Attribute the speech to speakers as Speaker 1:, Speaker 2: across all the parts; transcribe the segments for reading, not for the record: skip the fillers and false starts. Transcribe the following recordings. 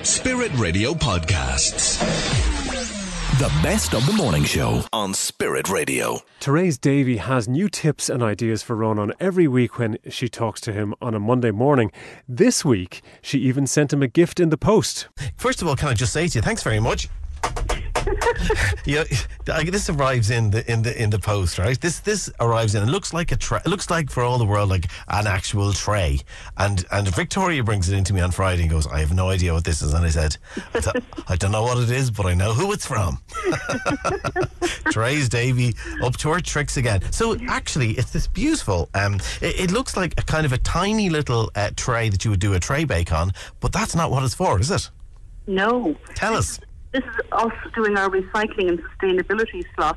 Speaker 1: Spirit Radio Podcasts.
Speaker 2: The best of the morning show on Spirit Radio.
Speaker 3: Therese Davy has new tips and ideas for Ronan every week when she talks to him on a Monday morning. This week, she even sent him a gift in the post.
Speaker 4: First of all, can I just say to you, thanks very much. Yeah, this arrives in the post, right? This arrives in. It looks like a tray. It looks like, for all the world, like an actual tray. And Victoria brings it into me on Friday and goes, "I have no idea what this is." And I said, "I don't know what it is, but I know who it's from." Therese Davy up to her tricks again. So actually, it's this beautiful. It looks like a kind of a tiny little tray that you would do a tray bake on, but that's not what it's for, is it?
Speaker 5: No.
Speaker 4: Tell us.
Speaker 5: This is us doing our recycling and sustainability slot.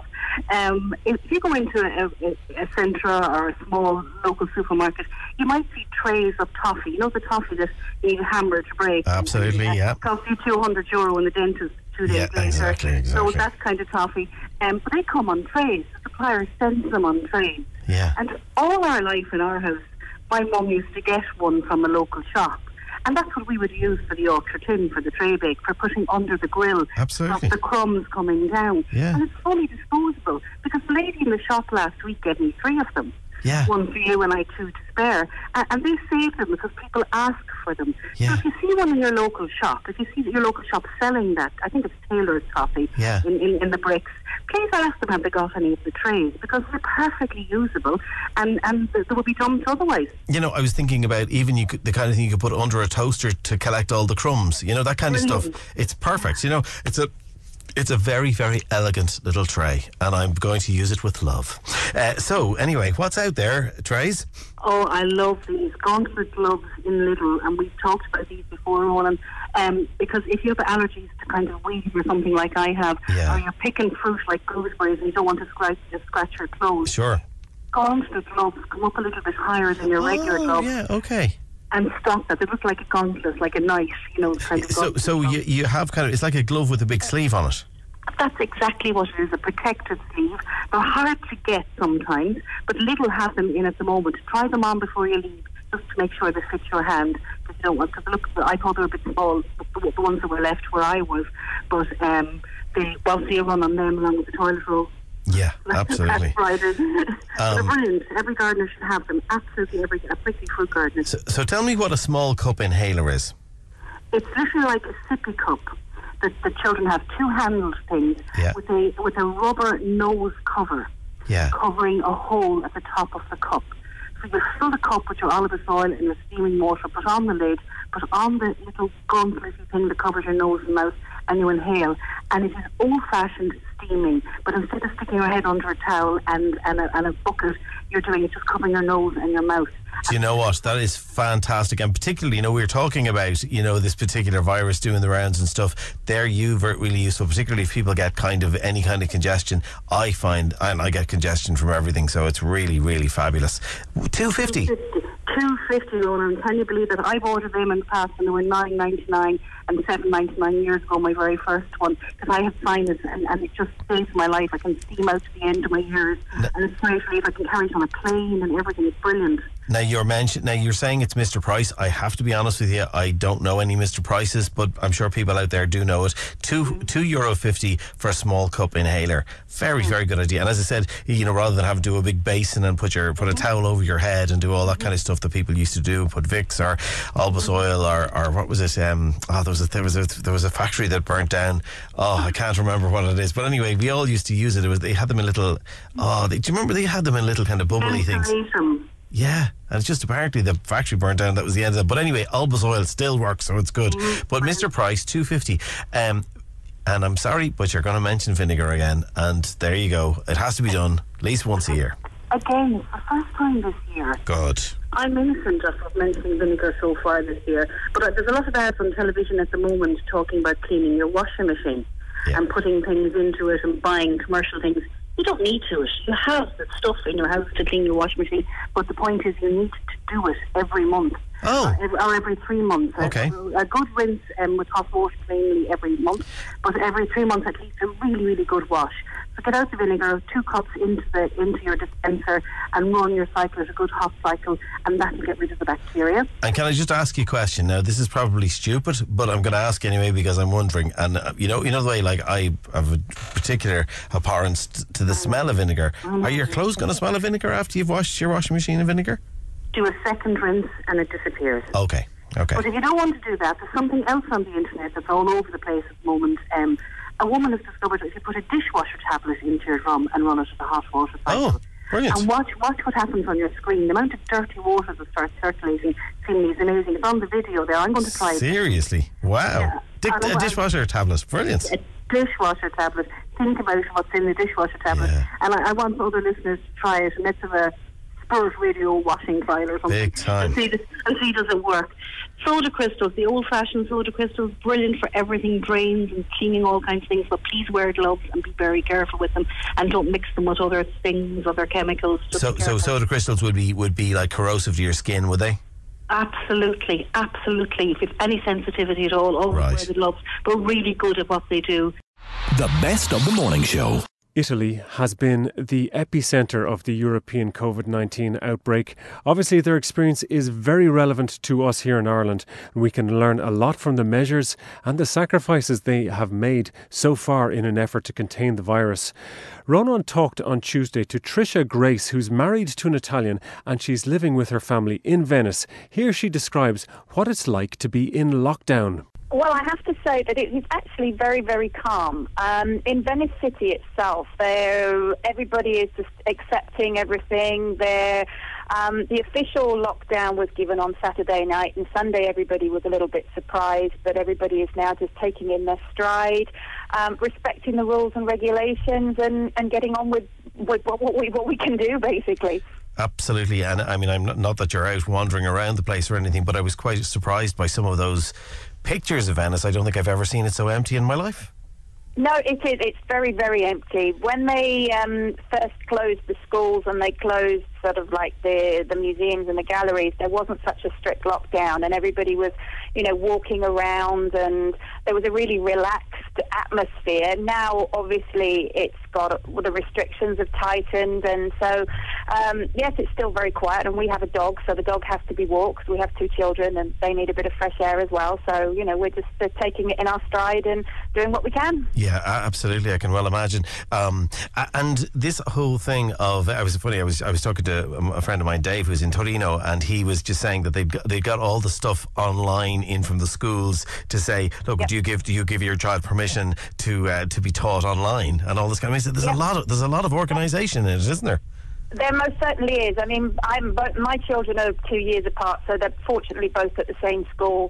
Speaker 5: If you go into a Centra or a small local supermarket, you might see trays of toffee. You know the toffee that you hammer to break?
Speaker 4: Absolutely, yeah.
Speaker 5: It costs you €200 in the dentist 2 days later.
Speaker 4: Exactly.
Speaker 5: So that kind of toffee. But they come on trays. The supplier sends them on trays.
Speaker 4: Yeah.
Speaker 5: And all our life in our house, my mum used to get one from a local shop. And that's what we would use for the Yorkshire tin, for the tray bake, for putting under the grill.
Speaker 4: Absolutely.
Speaker 5: The crumbs coming down.
Speaker 4: Yeah.
Speaker 5: And it's fully disposable. Because the lady in the shop last week gave me 3 of them.
Speaker 4: Yeah.
Speaker 5: 1 for you and I 2 to spare. And they save them because people ask for them.
Speaker 4: Yeah.
Speaker 5: So if you see one in your local shop, if you see your local shop selling that, I think it's Taylor's toffee in the bricks, please ask them have they got any of the trays, because they're perfectly usable and they will be dumped otherwise.
Speaker 4: You know, I was thinking about even the kind of thing you could put under a toaster to collect all the crumbs. You know, that kind of stuff. It's perfect. You know, it's a very, very elegant little tray, and I'm going to use it with love. So, anyway, what's out there, Trays?
Speaker 5: Oh, I love these gauntlet gloves in Lidl, and we've talked about these before, Roland, because if you have allergies to kind of weed or something like I have, or you're picking fruit like gooseberries and you don't want to scratch your clothes,
Speaker 4: sure,
Speaker 5: gauntlet gloves come up a little bit higher than your regular gloves.
Speaker 4: Yeah, okay.
Speaker 5: And stop that. They look like a gauntlet, like a knife, you know, kind of gauntlet.
Speaker 4: So you have kind of, it's like a glove with a big sleeve on it.
Speaker 5: That's exactly what it is, a protected sleeve. They're hard to get sometimes, but Lidl have them in at the moment. Try them on before you leave, just to make sure they fit your hand. Because you don't want, because look, I thought they were a bit small, the ones that were left where I was. But you run on them along with the toilet roll.
Speaker 4: Yeah, absolutely.
Speaker 5: That's right. They're brilliant. Every gardener should have them. Absolutely every, particularly fruit gardener.
Speaker 4: So tell me what a small cup inhaler is.
Speaker 5: It's literally like a sippy cup that the children have, 2-handled things with a rubber nose cover, covering a hole at the top of the cup. So you fill the cup with your olive oil and your steaming water, put on the lid, put on the little gauntletty thing that covers your nose and mouth, and you inhale. And it is old-fashioned steaming, but instead of sticking your head under a towel and a bucket, you're doing it just covering your nose and your mouth.
Speaker 4: Do you know what? That is fantastic. And particularly, you know, we were talking about, you know, this particular virus doing the rounds and stuff. They're really useful, particularly if people get kind of any kind of congestion. I find, and I get congestion from everything, so it's really, really fabulous. $2.50.
Speaker 5: $2.50, Ronan. Can you believe that? I've ordered them in the past and they were $9.99 and $7.99 years ago, my very first one, because I have sinus and it just saves my life. I can steam out to the end of my ears and it's great relief. I can carry it on a plane and everything. It's brilliant.
Speaker 4: Now you're saying it's Mr. Price. I have to be honest with you, I don't know any Mr. Prices, but I'm sure people out there do know it. €2.50 for a small cup inhaler. Very, very good idea. And as I said, you know, rather than having to do a big basin and put a towel over your head and do all that kind of stuff that people used to do, put Vicks or Albus oil or what was it? There was a factory that burnt down. Oh, I can't remember what it is. But anyway, we all used to use it. They had them in little. Do you remember they had them in little kind of bubbly things? Yeah, and it's just apparently the factory burnt down. That was the end of it. But anyway, Albus oil still works, so it's good. But Mr. Price, $2.50. And I'm sorry, but you're going to mention vinegar again. And there you go. It has to be done at least once a year.
Speaker 5: Again, it's the first time this year.
Speaker 4: God.
Speaker 5: I'm innocent of mentioning vinegar so far this year. But there's a lot of ads on television at the moment talking about cleaning your washing machine and putting things into it and buying commercial things. You don't need to. You have the stuff in your house to clean your washing machine, but the point is you need to do it every month.
Speaker 4: Oh.
Speaker 5: Or every 3 months.
Speaker 4: Okay.
Speaker 5: A good rinse with hot water mainly every month, but every 3 months at least a really, really good wash. So get out the vinegar, 2 cups into your dispenser, and run your cycle as a good hot cycle, and that will get rid of the bacteria.
Speaker 4: And can I just ask you a question? Now, this is probably stupid, but I'm going to ask anyway because I'm wondering. And you know the way, like, I have a particular abhorrence to the smell of vinegar. Are your clothes going to smell of vinegar after you've washed your washing machine in vinegar?
Speaker 5: Do a second rinse and it disappears.
Speaker 4: Okay.
Speaker 5: But if you don't want to do that, there's something else on the internet that's all over the place at the moment. A woman has discovered that if you put a dishwasher tablet into your drum and run it at a hot water cycle.
Speaker 4: Oh, brilliant.
Speaker 5: And watch what happens on your screen. The amount of dirty water that starts circulating seemingly is amazing. It's on the video there. I'm going to try it.
Speaker 4: Seriously? Wow.
Speaker 5: Yeah.
Speaker 4: A dishwasher tablet. Brilliant.
Speaker 5: A dishwasher tablet. Think about what's in the dishwasher tablet.
Speaker 4: Yeah.
Speaker 5: And I want other listeners to try it. And let's have a Spirit Radio washing trial or something.
Speaker 4: Big time.
Speaker 5: And see does it work. Soda crystals, the old-fashioned soda crystals, brilliant for everything, drains and cleaning all kinds of things, but please wear gloves and be very careful with them, and don't mix them with other things, other chemicals.
Speaker 4: So soda crystals would be like corrosive to your skin, would they?
Speaker 5: Absolutely. If you've any sensitivity at all, always wear the gloves, but really good at what they do.
Speaker 2: The best of the morning show.
Speaker 3: Italy has been the epicentre of the European COVID-19 outbreak. Obviously, their experience is very relevant to us here in Ireland. We can learn a lot from the measures and the sacrifices they have made so far in an effort to contain the virus. Ronan talked on Tuesday to Trisha Grace, who's married to an Italian and she's living with her family in Venice. Here she describes what it's like to be in lockdown.
Speaker 6: Well, I have to say that it is actually very, very calm. In Venice City itself, everybody is just accepting everything. The official lockdown was given on Saturday night, and Sunday everybody was a little bit surprised, but everybody is now just taking in their stride, respecting the rules and regulations, and getting on with what we can do, basically.
Speaker 4: Absolutely, and I mean, I'm not that you're out wandering around the place or anything, but I was quite surprised by some of those pictures of Venice. I don't think I've ever seen it so empty in my life.
Speaker 6: No, it is. It's very, very empty. When they first closed the schools and they closed sort of like the museums and the galleries, there wasn't such a strict lockdown, and everybody was, walking around, and there was a really relaxed atmosphere. Now, obviously, it's got the restrictions have tightened, and so yes, it's still very quiet. And we have a dog, so the dog has to be walked. We have 2 children, and they need a bit of fresh air as well. So we're just taking it in our stride and doing what we can.
Speaker 4: Yeah, absolutely. I can well imagine. And this whole thing of I was talking to a friend of mine, Dave, who's in Torino, and he was just saying that they got all the stuff online in from the schools to say, look, yep. do you give your child permission to be taught online and all this kind of thing? There's a lot of organisation in it, isn't there?
Speaker 6: There most certainly is. I mean, my children are 2 years apart, so they're fortunately both at the same school,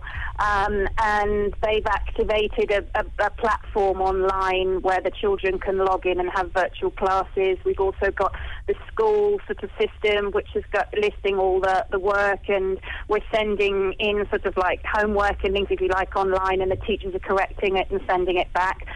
Speaker 6: and they've activated a platform online where the children can log in and have virtual classes. We've also got the school sort of system, which has got listing all the work, and we're sending in sort of like homework and things, if you like, online, and the teachers are correcting it and sending it back.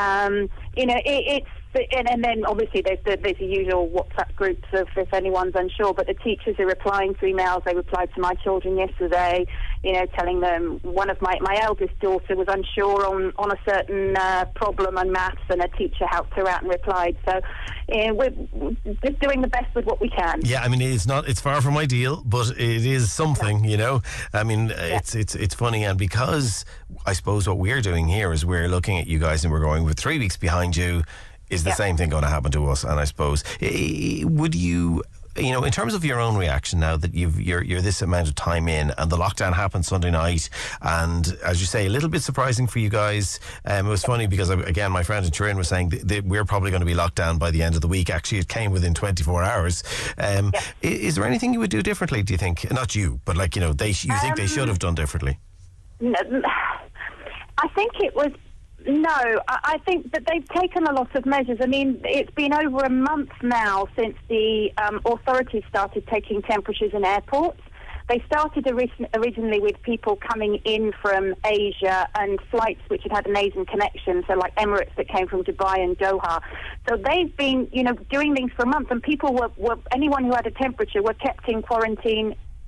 Speaker 6: It's and then obviously there's the usual WhatsApp groups of if anyone's unsure, but the teachers are replying to emails. They replied to my children yesterday, telling them one of my eldest daughter was unsure on a certain problem on maths, and a teacher helped her out and replied. So we're just doing the best with what we can.
Speaker 4: Yeah, I mean, it's far from ideal, but it is something, I mean, it's funny, and because I suppose what we're doing here is we're looking at you guys and we're going, with 3 weeks behind you, is the same thing going to happen to us? And I suppose, would you, in terms of your own reaction now that you're this amount of time in, and the lockdown happened Sunday night, and as you say, a little bit surprising for you guys. It was funny because, again, my friend in Turin was saying that we're probably going to be locked down by the end of the week. Actually, it came within 24 hours. Is there anything you would do differently, do you think? Not you, but you think they should have done differently?
Speaker 6: No, I think it was... No, I think that they've taken a lot of measures. I mean, it's been over a month now since the authorities started taking temperatures in airports. They started originally with people coming in from Asia and flights which had an Asian connection, so like Emirates that came from Dubai and Doha. So they've been, doing things for a month, and people were anyone who had a temperature were kept in quarantine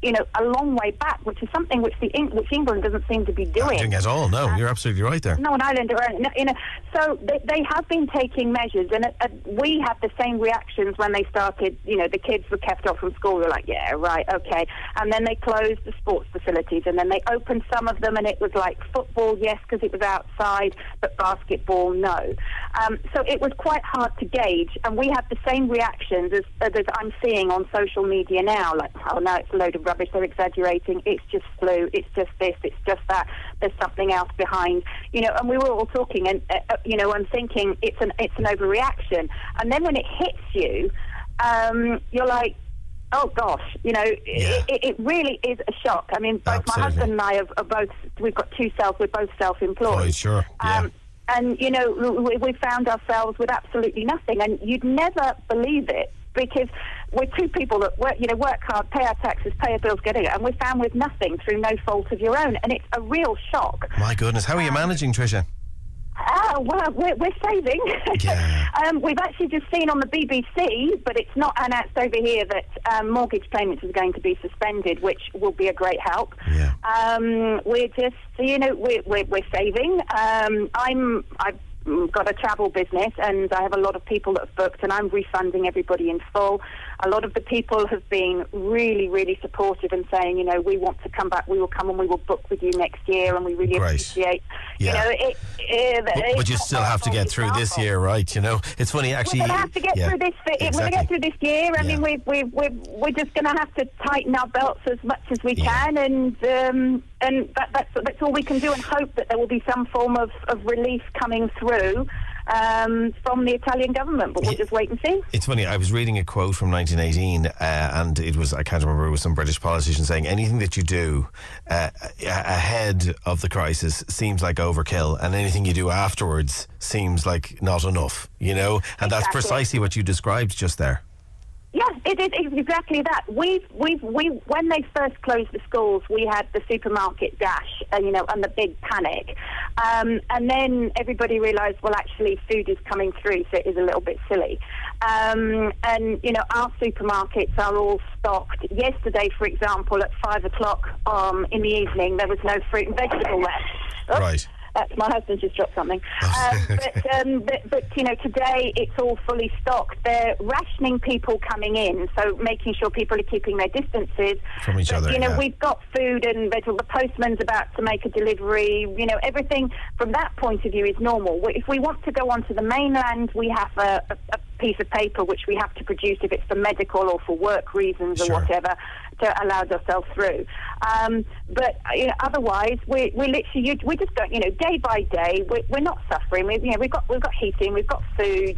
Speaker 6: a long way back, which is something which England doesn't seem to be doing.
Speaker 4: Not doing at all. No, you're absolutely right there.
Speaker 6: No, an Ireland, so they have been taking measures, and we had the same reactions when they started. The kids were kept off from school. We were like, yeah, right, okay, and then they closed the sports facilities, and then they opened some of them, and it was like football, yes, because it was outside, but basketball, no. So it was quite hard to gauge, and we had the same reactions as I'm seeing on social media now, like, oh no, it's a load of rubbish, they're exaggerating, it's just flu, it's just this, it's just that, there's something else behind, and we were all talking and and thinking it's an overreaction, and then when it hits you, you're like, oh gosh, it really is a shock. I mean, both my husband and I we've got we're both self-employed.
Speaker 4: Right, sure.
Speaker 6: And we found ourselves with absolutely nothing, and you'd never believe it, because we're two people that work hard, pay our taxes, pay our bills, get it, and we're found with nothing through no fault of your own, and it's a real shock.
Speaker 4: My goodness, how are you managing, Tricia?
Speaker 6: Well, we're saving.
Speaker 4: Yeah.
Speaker 6: We've actually just seen on the BBC, but it's not announced over here, that mortgage payments is going to be suspended, which will be a great help.
Speaker 4: Yeah.
Speaker 6: We're just, we're saving. I've got a travel business, and I have a lot of people that have booked, and I'm refunding everybody in full. A lot of the people have been really, really supportive and saying, we want to come back, we will come and we will book with you next year, and we really appreciate.
Speaker 4: Yeah. But you still have to get through this year, right? It's funny, actually.
Speaker 6: We're going to have to get through this. We're going to get through this year. I mean, we're just going to have to tighten our belts as much as we can, and that's all we can do, and hope that there will be some form of relief coming through from the Italian government, but we'll just wait and see.
Speaker 4: It's funny, I was reading a quote from 1918, and it was, I can't remember, it was some British politician saying, anything that you do ahead of the crisis seems like overkill, and anything you do afterwards seems like not enough, and that's precisely what you described just there.
Speaker 6: Yeah, it is exactly that. We when they first closed the schools, we had the supermarket dash, and the big panic, and then everybody realised, well, actually, food is coming through, so it is a little bit silly, and our supermarkets are all stocked. Yesterday, for example, at 5:00 in the evening, there was no fruit and vegetable left. Oops.
Speaker 4: Right.
Speaker 6: My husband just dropped something. But today it's all fully stocked. They're rationing people coming in, so making sure people are keeping their distances
Speaker 4: from each other.
Speaker 6: We've got food and vegetable. The postman's about to make a delivery. Everything from that point of view is normal. If we want to go onto the mainland, we have a piece of paper which we have to produce if it's for medical or for work reasons or whatever, to allow ourselves through. But otherwise, we're literally we're just going day by day. We're not suffering. We've got heating, we've got food.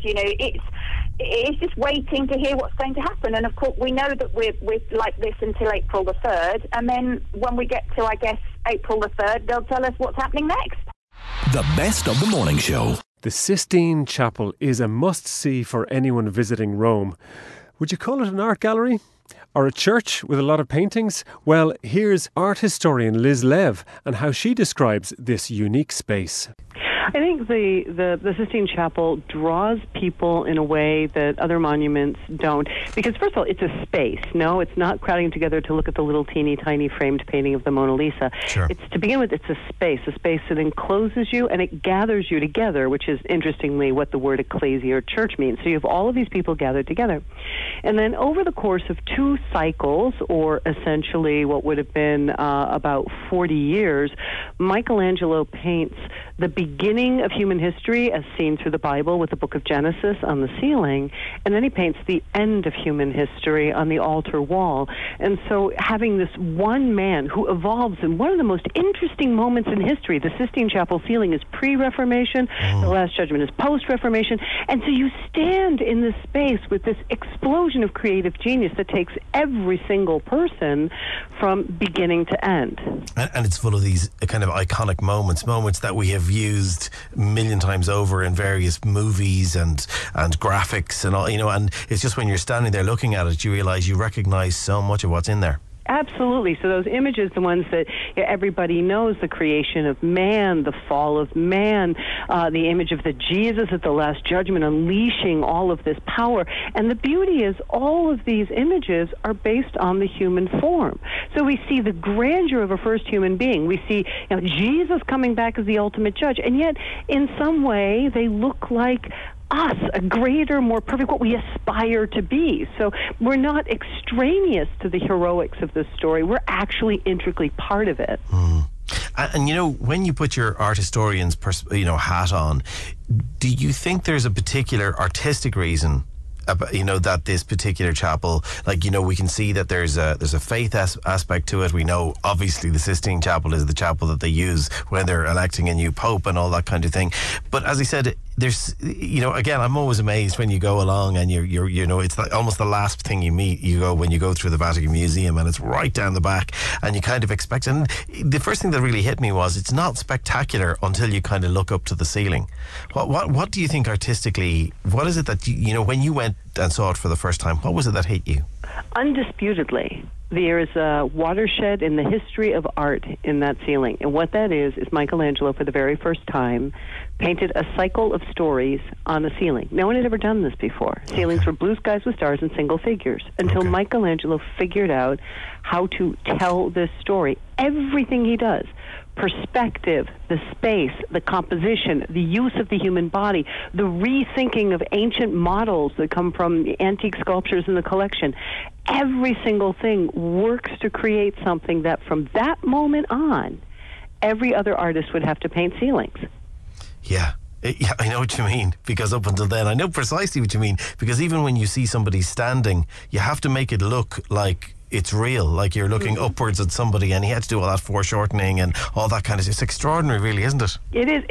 Speaker 6: It's just waiting to hear what's going to happen. And of course, we know that we're like this until April the 3rd, and then when we get to, I guess, April the 3rd, they'll tell us what's happening next.
Speaker 2: The best of the morning show.
Speaker 3: The Sistine Chapel is a must-see for anyone visiting Rome. Would you call it an art gallery? Or a church with a lot of paintings? Well, here's art historian Liz Lev and how she describes this unique space.
Speaker 7: I think the Sistine Chapel draws people in a way that other monuments don't. Because, first of all, it's a space. No, it's not crowding together to look at the little teeny tiny framed painting of the Mona Lisa.
Speaker 4: Sure.
Speaker 7: It's, to begin with, it's a space that encloses you and it gathers you together, which is, interestingly, what the word ecclesia or church means. So you have all of these people gathered together. And then over the course of 2 cycles, or essentially what would have been about 40 years, Michelangelo paints the beginning of human history as seen through the Bible with the book of Genesis on the ceiling, and then he paints the end of human history on the altar wall. And so having this one man who evolves in one of the most interesting moments in history, the Sistine Chapel ceiling is pre-Reformation, the Last Judgment is post-Reformation, and so you stand in this space with this explosion of creative genius that takes every single person from beginning to end.
Speaker 4: And it's full of these kind of iconic moments that we have used a million times over in various movies and graphics and all, and it's just when you're standing there looking at it, you realise you recognise so much of what's in there.
Speaker 7: Absolutely. So those images, the ones that everybody knows, the creation of man, the fall of man, the image of the Jesus at the Last Judgment unleashing all of this power. And the beauty is all of these images are based on the human form. So we see the grandeur of a first human being. We see Jesus coming back as the ultimate judge. And yet, in some way, they look like us, a greater, more perfect, what we aspire to be. So we're not extraneous to the heroics of this story. We're actually intricately part of it.
Speaker 4: And when you put your art historian's hat on, do you think there's a particular artistic reason that this particular chapel, we can see that there's a faith aspect to it. We know obviously the Sistine Chapel is the chapel that they use when they're electing a new pope and all that kind of thing. But as I said, there's again, I'm always amazed when you go along and you're it's like almost the last thing you meet. When you go through the Vatican Museum and it's right down the back, and you kind of expect. And the first thing that really hit me was it's not spectacular until you kind of look up to the ceiling. What do you think artistically? What is it that when you went and saw it for the first time? What was it that hit you?
Speaker 7: Undisputedly, there is a watershed in the history of art in that ceiling. And what that is Michelangelo, for the very first time, painted a cycle of stories on the ceiling. No one had ever done this before. Ceilings were blue skies with stars and single figures, until Michelangelo figured out how to tell this story. Everything he does, perspective, the space, the composition, the use of the human body, the rethinking of ancient models that come from antique sculptures in the collection, every single thing works to create something that from that moment on, every other artist would have to paint ceilings.
Speaker 4: Yeah, I know what you mean, because up until then, I know precisely what you mean, because even when you see somebody standing, you have to make it look like it's real, like you're looking upwards at somebody, and he had to do all that foreshortening and all that kind of stuff. It's extraordinary, really, isn't it?
Speaker 7: It is.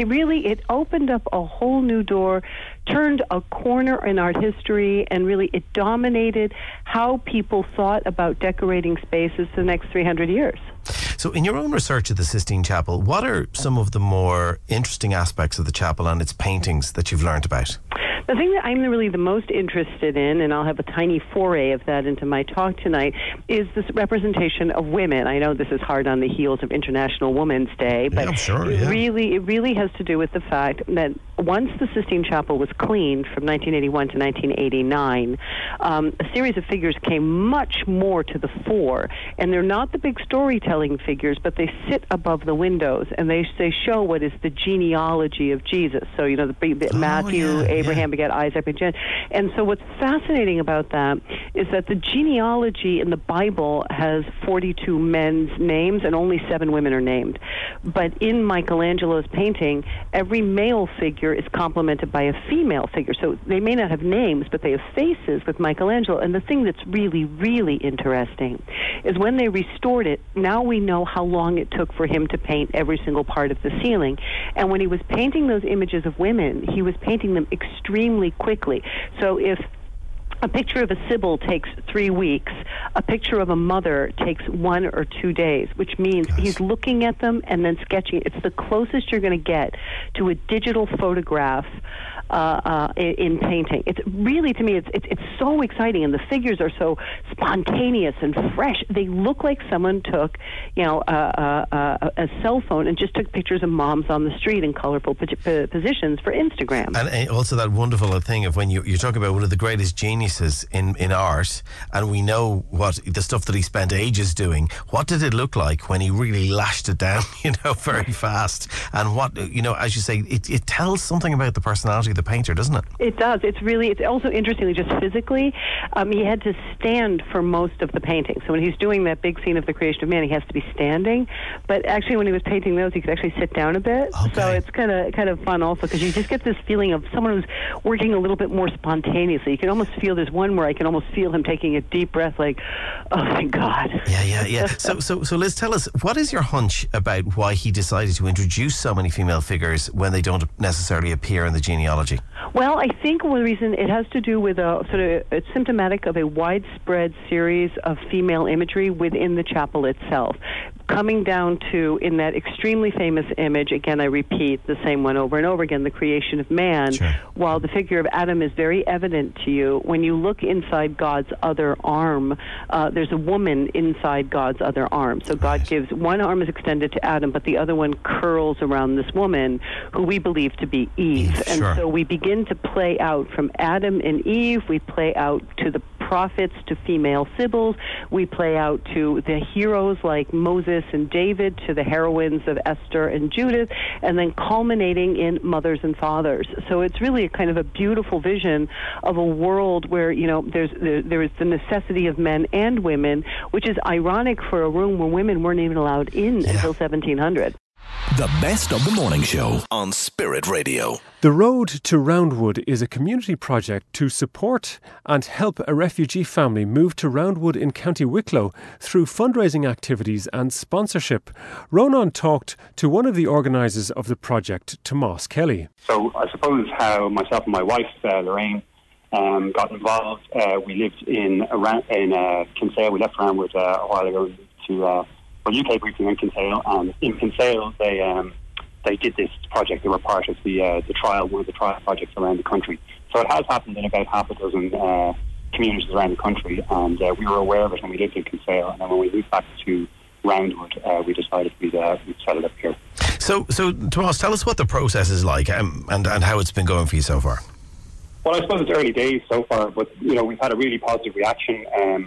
Speaker 7: It opened up a whole new door, turned a corner in art history, and really it dominated how people thought about decorating spaces for the next 300 years.
Speaker 4: So in your own research at the Sistine Chapel, what are some of the more interesting aspects of the chapel and its paintings that you've learned about?
Speaker 7: The thing that I'm really the most interested in, and I'll have a tiny foray of that into my talk tonight, is this representation of women. I know this is hard on the heels of International Women's Day, but it really has to do with the fact that once the Sistine Chapel was cleaned from 1981 to 1989, a series of figures came much more to the fore, and they're not the big storytelling figures, but they sit above the windows, and they show what is the genealogy of Jesus. So, Matthew, Abraham begat Isaac and Jacob. And so what's fascinating about that is that the genealogy in the Bible has 42 men's names and only 7 women are named. But in Michelangelo's painting, every male figure is complemented by a female figure. So they may not have names, but they have faces with Michelangelo. And the thing that's really, really interesting is when they restored it, now we know how long it took for him to paint every single part of the ceiling. And when he was painting those images of women, he was painting them extremely quickly. So if a picture of a Sibyl takes 3 weeks, a picture of a mother takes 1 or 2 days, which means he's looking at them and then sketching. It's the closest you're going to get to a digital photograph in painting. It's really, to me, it's so exciting, and the figures are so spontaneous and fresh. They look like someone took, a cell phone and just took pictures of moms on the street in colorful positions for Instagram.
Speaker 4: And also that wonderful thing of when you talk about one of the greatest geniuses in art, and we know what the stuff that he spent ages doing. What did it look like when he really lashed it down, very fast? And what, as you say, it tells something about the personality of the painter, doesn't it?
Speaker 7: It does. It's also interestingly, just physically, he had to stand for most of the painting. So when he's doing that big scene of the creation of man, he has to be standing. But actually, when he was painting those, he could actually sit down a bit. Okay. So it's kind of fun also, because you just get this feeling of someone who's working a little bit more spontaneously. You can almost feel, there's one where I can almost feel him taking a deep breath, like, oh my God.
Speaker 4: Yeah. So Liz, tell us, what is your hunch about why he decided to introduce so many female figures when they don't necessarily appear in the genealogy?
Speaker 7: Well, I think one reason it has to do with it's symptomatic of a widespread series of female imagery within the chapel itself. coming down to, in that extremely famous image, again, I repeat the same one over and over again, the creation of man,
Speaker 4: sure.
Speaker 7: While the figure of Adam is very evident to you, when you look inside God's other arm, there's a woman inside God's other arm. So God gives, one arm is extended to Adam, but the other one curls around this woman, who we believe to be Eve. And
Speaker 4: sure.
Speaker 7: so we begin to play out from Adam and Eve, we play out to the prophets, to female sibyls, we play out to the heroes like Moses and David, to the heroines of Esther and Judith, and then culminating in mothers and fathers. So it's really a kind of a beautiful vision of a world where, you know, there is the necessity of men and women, which is ironic for a room where women weren't even allowed in until 1700.
Speaker 2: The Best of the Morning Show on Spirit Radio.
Speaker 3: The Road to Roundwood is a community project to support and help a refugee family move to Roundwood in County Wicklow through fundraising activities and sponsorship. Ronan talked to one of the organisers of the project, Tomás Kelly.
Speaker 8: So I suppose how myself and my wife, Lorraine, got involved. We lived in Kinsale. We left Roundwood a while ago to UK briefing in Kinsale, and in Kinsale they did this project. They were part of the trial, one of the trial projects around the country. So it has happened in about half a dozen communities around the country, and we were aware of it when we lived in Kinsale. And then when we moved back to Roundwood, we decided we'd set it up here.
Speaker 4: So Tomás, tell us what the process is like and how it's been going for you so far.
Speaker 8: Well, I suppose it's early days so far, but you know, we've had a really positive reaction.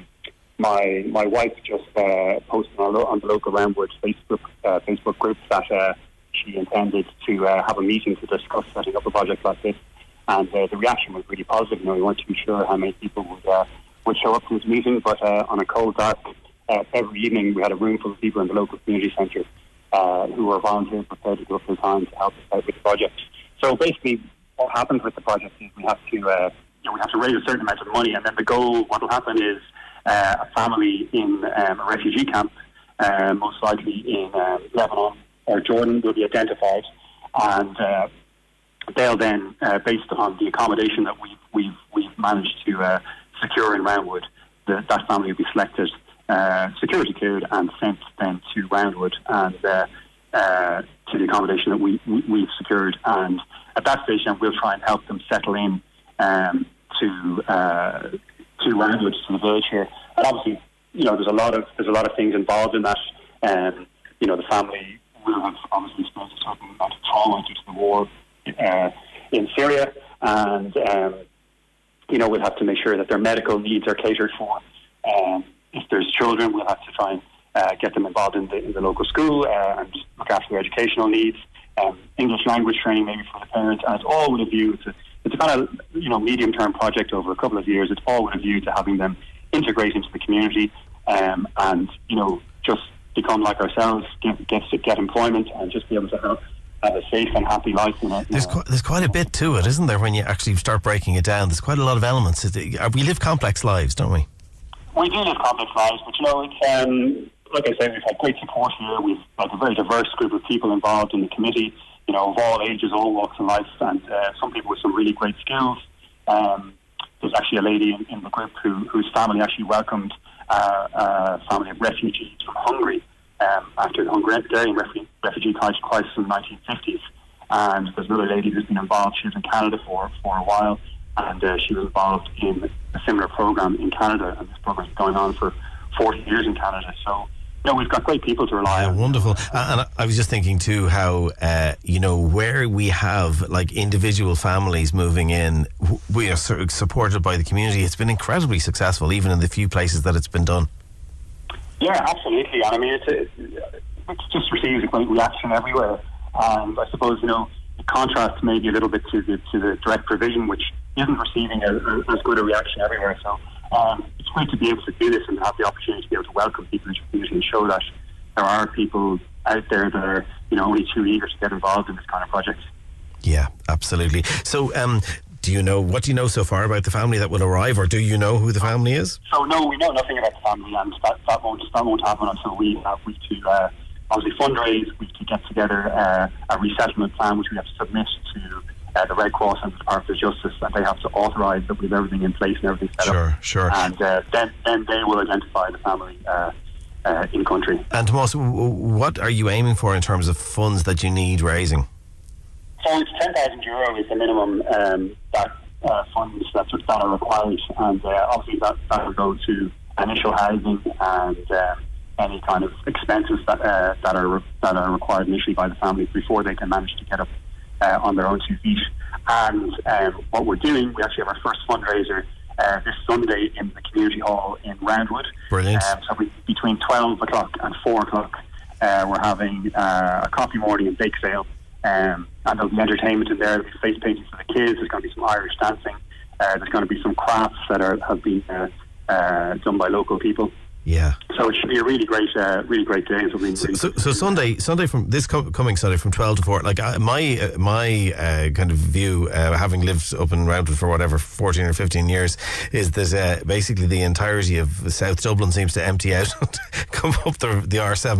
Speaker 8: My wife just posted on the local Roundwood Facebook group that she intended to have a meeting to discuss setting up a project like this, and the reaction was really positive. You know, we weren't too sure how many people would show up to this meeting, but on a cold, dark every evening we had a room full of people in the local community centre who were volunteers prepared to go full time to help us out with the project. So basically, what happens with the project is we have to raise a certain amount of money, and then the goal, what will happen is a family in a refugee camp, most likely in Lebanon or Jordan, will be identified, and they'll then, based on the accommodation that we've managed to secure in Roundwood, that family will be selected, security cleared, and sent then to Roundwood and to the accommodation that we've secured. And at that stage, then we'll try and help them settle in to Roundwood, to the village here. And obviously, you know, there's a lot of things involved in that. You know, the family will have obviously experienced a certain amount of trauma due to the war in Syria, and you know, we'll have to make sure that their medical needs are catered for. If there's children, we'll have to try and get them involved in the local school and just look after their educational needs. English language training maybe for the parents, and it's all with a view to, it's a kind of, you know, medium-term project over a couple of years. It's all with a view to having them integrate into the community and, you know, just become like ourselves, get employment, and just be able to have a safe and happy life in it.
Speaker 4: There's quite a bit to it, isn't there, when you actually start breaking it down? There's quite a lot of elements. We live complex lives, don't we?
Speaker 8: We do live complex lives, but you know, it's like I said, we've had great support here. We've got a very diverse group of people involved in the committee, you know, of all ages, all walks of life, and some people with some really great skills. There's actually a lady in the group whose family actually welcomed a family of refugees from Hungary after the Hungarian refugee crisis in the 1950s. And there's another lady who's been involved. She was in Canada for a while, and she was involved in a similar program in Canada, and this program is going on for 40 years in Canada. So, you know, we've got great people to rely on.
Speaker 4: Wonderful. And I was just thinking too how, you know, where we have like individual families moving in, we are sort of supported by the community. It's been incredibly successful, even in the few places that it's been done.
Speaker 8: Yeah, absolutely. And I mean, it just receives a great reaction everywhere. And I suppose, you know, it contrasts maybe a little bit to the direct provision, which isn't receiving as good a reaction everywhere. So it's great to be able to do this and have the opportunity to be able to welcome people into the community and show that there are people out there that are, you know, only too eager to get involved in this kind of project.
Speaker 4: Yeah, absolutely. So, what do you know so far about the family that will arrive, or do you know who the family is?
Speaker 8: So no, we know nothing about the family, and that won't happen until we to obviously fundraise. We have to get together a resettlement plan, which we have to submit to the Red Cross and the Department of Justice, and they have to authorise that we have everything in place and everything set up.
Speaker 4: Sure.
Speaker 8: And then they will identify the family in country.
Speaker 4: And Tomas, what are you aiming for in terms of funds that you need raising?
Speaker 8: So it's €10,000 is the minimum funds that are required, and obviously that will go to initial housing and any kind of expenses that are required initially by the family before they can manage to get up on their own 2 feet. And what we're doing, we actually have our first fundraiser this Sunday in the community hall in Roundwood.
Speaker 4: Brilliant.
Speaker 8: So between 12 o'clock and 4 o'clock, we're having a coffee morning and bake sale. And there'll be entertainment in there. There'll be face painting for the kids. There's going to be some Irish dancing. There's going to be some crafts that have been done by local people.
Speaker 4: Yeah.
Speaker 8: So it should be a really great day.
Speaker 4: So Sunday from this coming Sunday from 12 to 4. Like my kind of view, having lived up in Roundwood for whatever 14 or 15 years, is that basically the entirety of South Dublin seems to empty out, come up the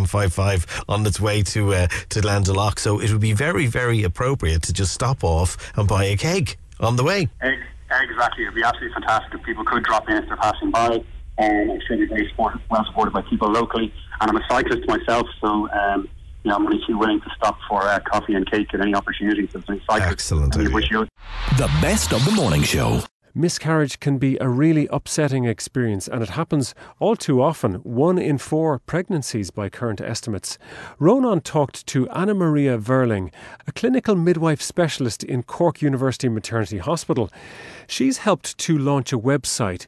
Speaker 4: R755 on its way to Glendalough. So it would be very, very appropriate to just stop off and buy a cake on the way.
Speaker 8: Exactly, it'd be absolutely fantastic if people could drop in if they're passing by. I'm sure they're very well supported by people locally, and I'm a cyclist myself, so I'm only too willing to stop for coffee and cake at any opportunity. So
Speaker 4: excellent.
Speaker 2: The best of the morning show.
Speaker 3: Miscarriage can be a really upsetting experience, and it happens all too often, 1 in 4 pregnancies by current estimates. Ronan talked to Anna Maria Verling, a clinical midwife specialist in Cork University Maternity Hospital. She's helped to launch a website,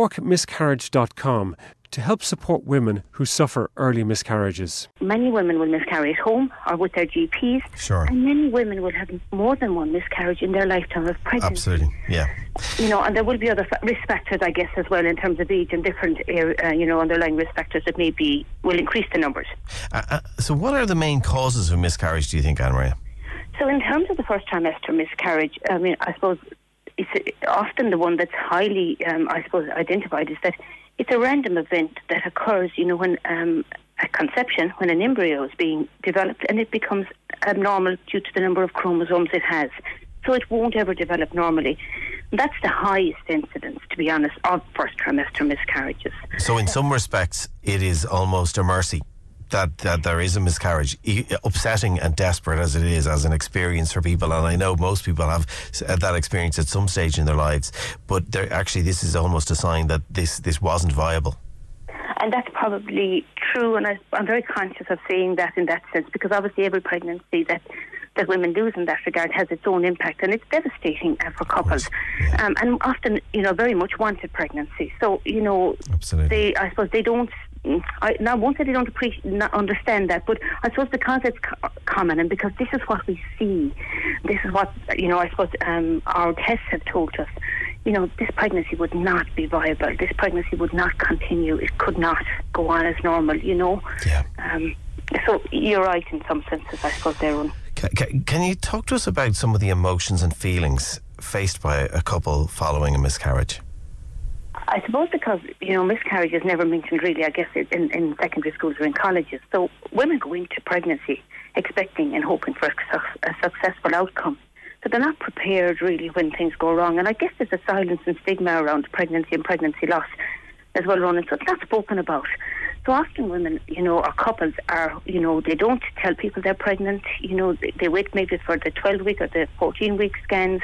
Speaker 3: corkmiscarriage.com, to help support women who suffer early miscarriages.
Speaker 9: Many women will miscarry at home or with their GPs.
Speaker 4: Sure.
Speaker 9: And many women will have more than one miscarriage in their lifetime of pregnancy.
Speaker 4: Absolutely, yeah.
Speaker 9: And there will be other risk factors, I guess, as well, in terms of age and different, underlying risk factors that will increase the numbers.
Speaker 4: So what are the main causes of miscarriage, do you think, Anna Maria?
Speaker 9: So in terms of the first trimester miscarriage, I suppose it's often the one that's highly, identified is that it's a random event that occurs, when at conception, when an embryo is being developed, and it becomes abnormal due to the number of chromosomes it has. So it won't ever develop normally. And that's the highest incidence, to be honest, of first trimester miscarriages.
Speaker 4: So in some respects, it is almost a mercy that there is a miscarriage, upsetting and desperate as it is as an experience for people, and I know most people have that experience at some stage in their lives, but this is almost a sign that this wasn't viable.
Speaker 9: And that's probably true, and I'm very conscious of saying that in that sense, because obviously every pregnancy that women lose in that regard has its own impact, and it's devastating for couples. Yeah. And often, very much wanted pregnancy. So,
Speaker 4: absolutely.
Speaker 9: I suppose they don't. I won't say they don't understand that, but I suppose because it's common and because this is what we see, this is what, I suppose our tests have told us, this pregnancy would not be viable. This pregnancy would not continue. It could not go on as normal,
Speaker 4: Yeah.
Speaker 9: So you're right in some senses, I suppose, there.
Speaker 4: Can you talk to us about some of the emotions and feelings faced by a couple following a miscarriage?
Speaker 9: I suppose because, miscarriage is never mentioned really, I guess, in secondary schools or in colleges. So women go into pregnancy expecting and hoping for a successful outcome. So they're not prepared really when things go wrong. And I guess there's a silence and stigma around pregnancy and pregnancy loss as well, Ronan. So it's not spoken about. So often women, or couples are, they don't tell people they're pregnant. They wait maybe for the 12-week or the 14-week scans.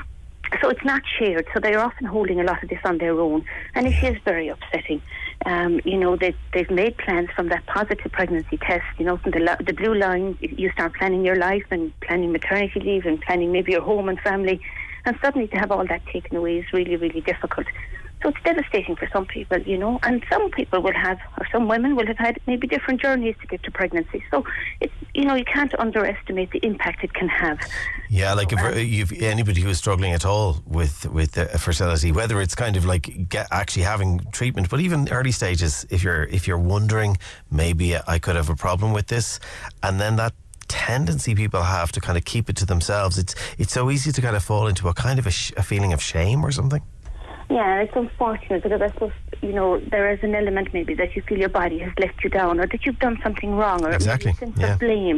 Speaker 9: So it's not shared. So they're often holding a lot of this on their own. And it is very upsetting. They've made plans from that positive pregnancy test, from the blue line. You start planning your life and planning maternity leave and planning maybe your home and family. And suddenly to have all that taken away is really, really difficult. So it's devastating for some people, and some people will have, or some women will have had maybe different journeys to get to pregnancy. So it's, you can't underestimate the impact it can have.
Speaker 4: Yeah, like if you've anybody who is struggling at all with fertility, whether it's kind of like actually having treatment, but even early stages, if you're wondering, maybe I could have a problem with this, and then that tendency people have to kind of keep it to themselves, it's so easy to kind of fall into a kind of a feeling of shame or something.
Speaker 9: Yeah, it's unfortunate because I suppose, there is an element maybe that you feel your body has let you down or that you've done something wrong or
Speaker 4: exactly.
Speaker 9: a sense of blame.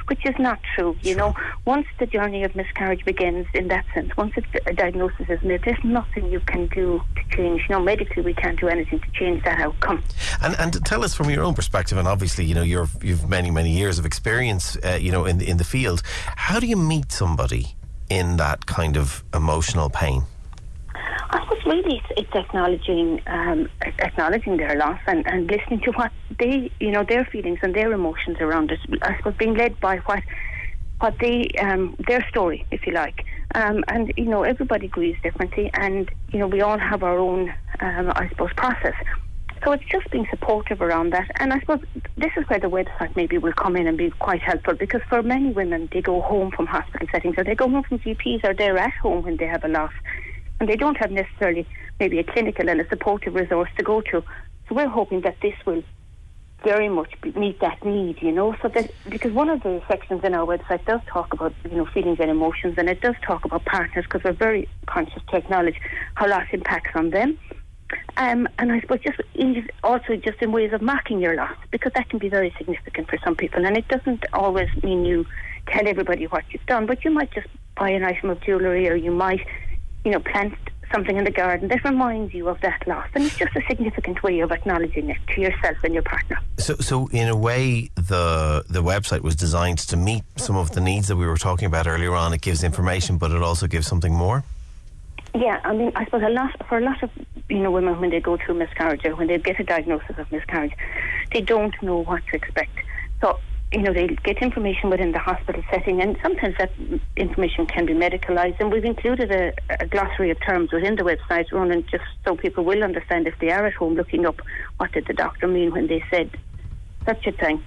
Speaker 9: which is not true. You know, once the journey of miscarriage begins, in that sense, once a diagnosis is made, there's nothing you can do to change. You know, medically we can't do anything to change that outcome.
Speaker 4: And tell us from your own perspective, and obviously, you know, you've many years of experience, you know, in the field. How do you meet somebody in that kind of emotional pain?
Speaker 9: I suppose really it's acknowledging their loss and listening to what they, you know, their feelings and their emotions around it. I suppose being led by what they their story, if you like. And you know, everybody grieves differently, and you know, we all have our own I suppose process. So it's just being supportive around that. And I suppose this is where the website maybe will come in and be quite helpful, because for many women, they go home from hospital settings, or they go home from GPs, or they're at home when they have a loss, and they don't have necessarily maybe a clinical and a supportive resource to go to. So we're hoping that this will very much meet that need, you know, so that, because one of the sections in our website does talk about, you know, feelings and emotions, and it does talk about partners, because we're very conscious to acknowledge how loss impacts on them. And I suppose also just in ways of marking your loss, because that can be very significant for some people, and it doesn't always mean you tell everybody what you've done, but you might just buy an item of jewellery, or you might, you know, plant something in the garden that reminds you of that loss, and it's just a significant way of acknowledging it to yourself and your partner.
Speaker 4: So in a way, the website was designed to meet some of the needs that we were talking about earlier on. It gives information, but it also gives something more.
Speaker 9: Yeah, I mean, I suppose for a lot of, you know, women, when they go through miscarriage, or when they get a diagnosis of miscarriage, they don't know what to expect. So, you know, they get information within the hospital setting, and sometimes that information can be medicalised, and we've included a glossary of terms within the website, running just so people will understand, if they are at home looking up, what did the doctor mean when they said such a thing.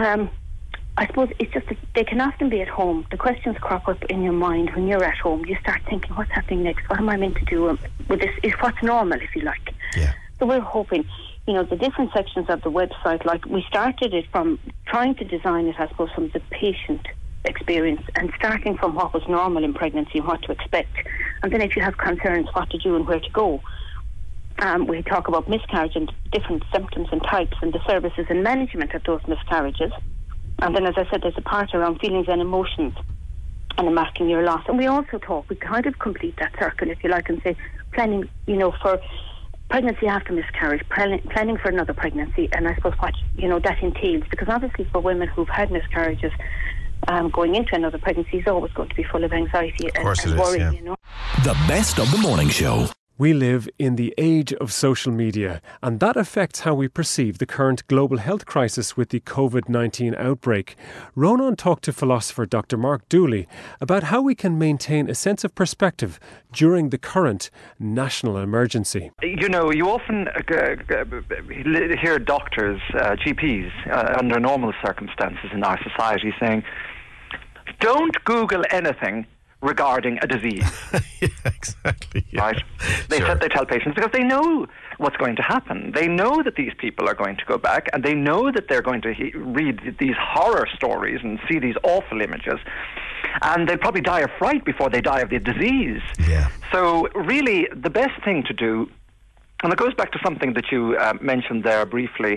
Speaker 9: I suppose it's just that they can often be at home. The questions crop up in your mind when you're at home. You start thinking, what's happening next? What am I meant to do with this? Is what's normal, if you like.
Speaker 4: Yeah.
Speaker 9: So we're hoping, you know, the different sections of the website, like we started it from trying to design it, I suppose, from the patient experience, and starting from what was normal in pregnancy and what to expect. And then if you have concerns, what to do and where to go. We talk about miscarriage and different symptoms and types, and the services and management of those miscarriages. And then, as I said, there's a part around feelings and emotions and marking your loss. And we also we kind of complete that circle, if you like, and say planning, you know, for pregnancy after miscarriage, planning for another pregnancy, and I suppose what, you know, that entails. Because obviously for women who've had miscarriages, going into another pregnancy is always going to be full of anxiety and worry,
Speaker 2: yeah.
Speaker 9: You know.
Speaker 2: The best of the morning show.
Speaker 3: We live in the age of social media, and that affects how we perceive the current global health crisis with the COVID-19 outbreak. Ronan talked to philosopher Dr. Mark Dooley about how we can maintain a sense of perspective during the current national emergency.
Speaker 10: You know, you often hear doctors, GPs, under normal circumstances in our society saying, don't Google anything regarding a disease.
Speaker 4: Yeah, exactly. Yeah.
Speaker 10: Right? They tell patients, because they know what's going to happen. They know that these people are going to go back, and they know that they're going to read these horror stories and see these awful images, and they'll probably die of fright before they die of the disease.
Speaker 4: Yeah.
Speaker 10: So really, the best thing to do, and it goes back to something that you mentioned there briefly,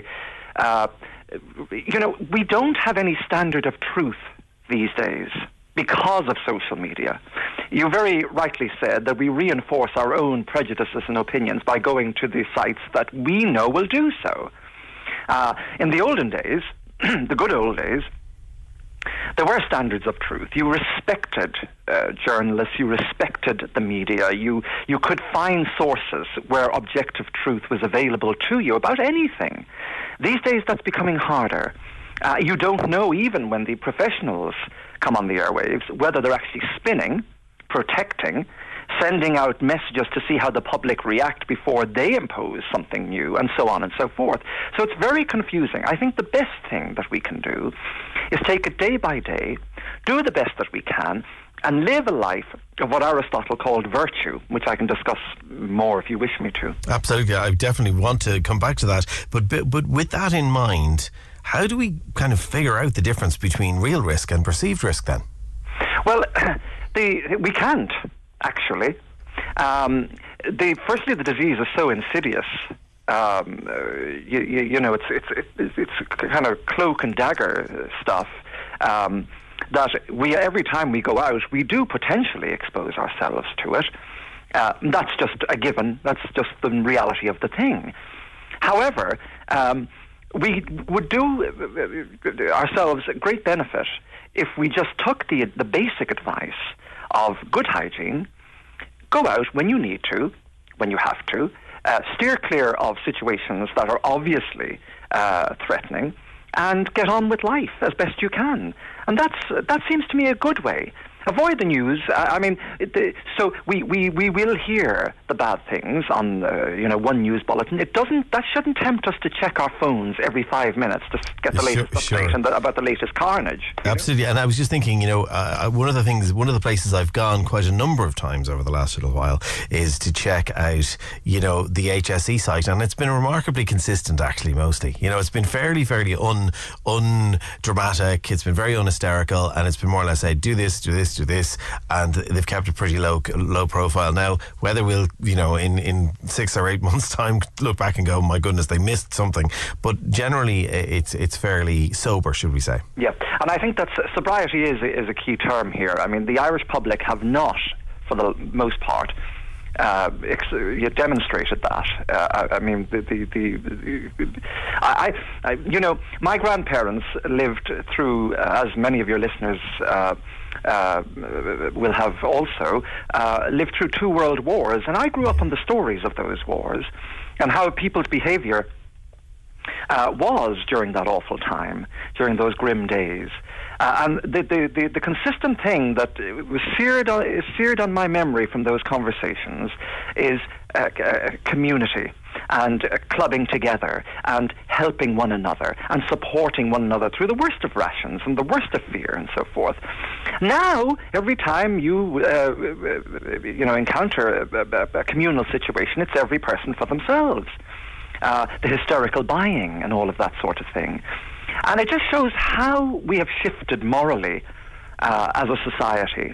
Speaker 10: you know, we don't have any standard of truth these days because of social media. You very rightly said that we reinforce our own prejudices and opinions by going to the sites that we know will do so. In the olden days, the good old days, there were standards of truth. You respected journalists, you respected the media, you could find sources where objective truth was available to you about anything. These days that's becoming harder. You don't know, even when the professionals come on the airwaves, whether they're actually spinning, protecting, sending out messages to see how the public react before they impose something new, and so on and so forth. So it's very confusing. I think the best thing that we can do is take it day by day, do the best that we can, and live a life of what Aristotle called virtue, which I can discuss more if you wish me to.
Speaker 4: Absolutely. I definitely want to come back to that. But with that in mind, how do we kind of figure out the difference between real risk and perceived risk then?
Speaker 10: Well, we can't, actually. Firstly, the disease is so insidious. You know, it's kind of cloak and dagger stuff. that every time we go out, we do potentially expose ourselves to it. That's just a given. That's just the reality of the thing. However, we would do ourselves a great benefit if we just took the basic advice of good hygiene, go out when you need to, when you have to, steer clear of situations that are obviously threatening, and get on with life as best you can. And that seems to me a good way. Avoid the news. So we will hear the bad things on one news bulletin. That shouldn't tempt us to check our phones every 5 minutes to get the latest update about the latest carnage.
Speaker 4: Absolutely. And I was just thinking, one of the places I've gone quite a number of times over the last little while is to check out, the HSE site, and it's been remarkably consistent, actually, mostly. It's been fairly undramatic. It's been very unhysterical, and it's been more or less say, do this, and they've kept a pretty low profile. Now, whether we'll, in 6 or 8 months' time, look back and go, my goodness, they missed something. But generally, it's fairly sober, should we say?
Speaker 10: Yeah, and I think that sobriety is a key term here. I mean, the Irish public have not, for the most part, demonstrated that. My grandparents lived through, as many of your listeners will have also, lived through 2 world wars, and I grew up on the stories of those wars and how people's behaviour was during that awful time, during those grim days. And the consistent thing that was seared on my memory from those conversations is community and clubbing together and helping one another and supporting one another through the worst of rations and the worst of fear and so forth. Now, every time you encounter a communal situation, it's every person for themselves. The hysterical buying and all of that sort of thing. And it just shows how we have shifted morally as a society.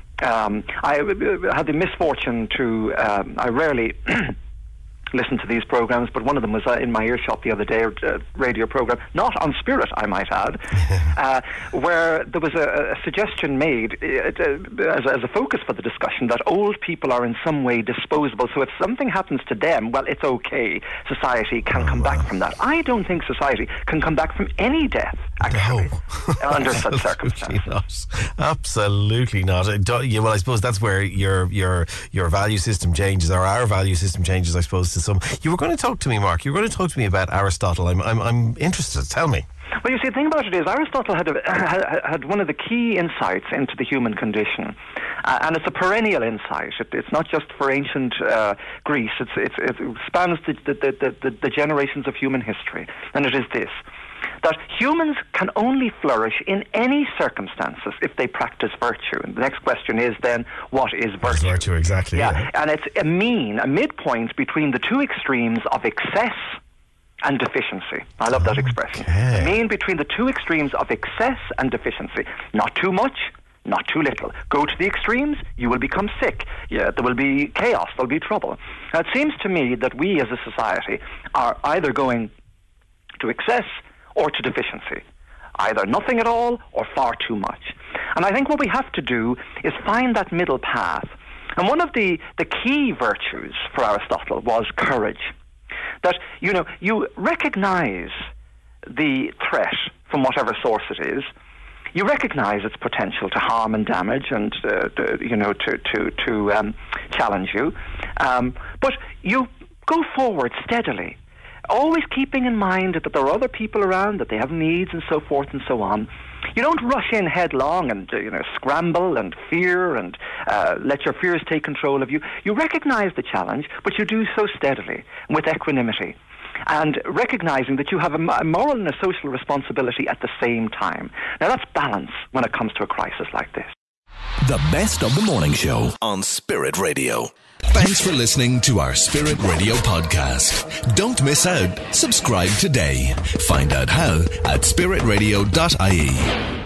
Speaker 10: I had the misfortune to, I rarely listen to these programs, but one of them was in my earshot the other day, a radio program, not on Spirit, I might add, where there was a suggestion made as a focus for the discussion that old people are in some way disposable, so if something happens to them, well, it's okay. Society can come back from that. I don't think society can come back from any death, actually, under such circumstances.
Speaker 4: Absolutely not. Well, I suppose that's where your value system changes, or our value system changes, I suppose, to some. You were going to talk to me, Mark. You were going to talk to me about Aristotle. I'm interested. Tell me.
Speaker 10: Well, you see, the thing about it is, Aristotle had one of the key insights into the human condition, and it's a perennial insight. It's not just for ancient Greece. It spans the generations of human history, and it is this: that humans can only flourish in any circumstances if they practice virtue. And the next question is then, what is virtue?
Speaker 4: What's virtue, exactly.
Speaker 10: Yeah, and it's a midpoint between the 2 extremes of excess and deficiency. I love that expression. A mean between the 2 extremes of excess and deficiency. Not too much, not too little. Go to the extremes, you will become sick. Yeah, there will be chaos, there will be trouble. Now, it seems to me that we as a society are either going to excess or to deficiency. Either nothing at all or far too much. And I think what we have to do is find that middle path. And one of the key virtues for Aristotle was courage. That, you recognize the threat from whatever source it is. You recognize its potential to harm and damage and, to challenge you. But you go forward steadily, always keeping in mind that there are other people around, that they have needs and so forth and so on. You don't rush in headlong and scramble and fear and let your fears take control of you. You recognize the challenge, but you do so steadily with equanimity, and recognizing that you have a moral and a social responsibility at the same time. Now, that's balance when it comes to a crisis like this.
Speaker 2: The best of the morning show on Spirit Radio.
Speaker 1: Thanks for listening to our Spirit Radio podcast. Don't miss out. Subscribe today. Find out how at spiritradio.ie.